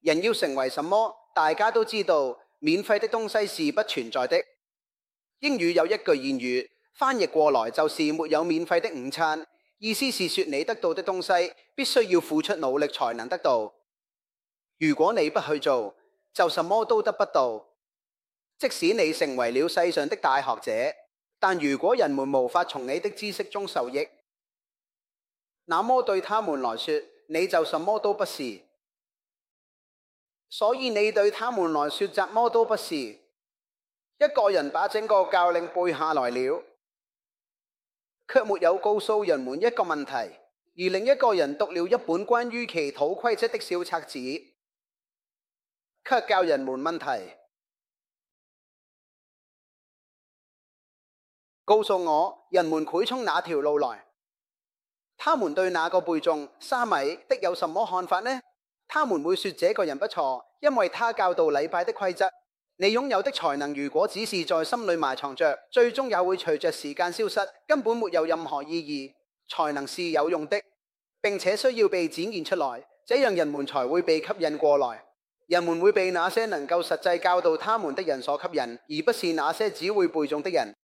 人要成為什麼，大家都知道，免費的東西是不存在的。英語有一句諺語，翻譯過來就是沒有免費的午餐，意思是說你得到的東西必須要付出努力才能得到。如果你不去做，就什麼都得不到。即使你成為了世上的大學者，但如果人們無法從你的知識中受益，那麼對他們來說，你就什麼都不是。所以你對他們來說什麼都不是。一個人把整個教令背下來了，卻沒有告訴人們一個問題，而另一個人讀了一本關於祈禱規則的小冊子，卻教人們問題。告訴我，人們會從哪條路來？他們對那個背誦3米的有什麼看法呢？他們會說這個人不錯，因為他教導禮拜的規則。你擁有的才能如果只是在心裏埋藏着，最終也會隨着時間消失，根本沒有任何意義。才能是有用的，並且需要被展現出來，這樣人們才會被吸引過來。人們會被那些能夠實際教導他們的人所吸引，而不是那些只會背誦的人。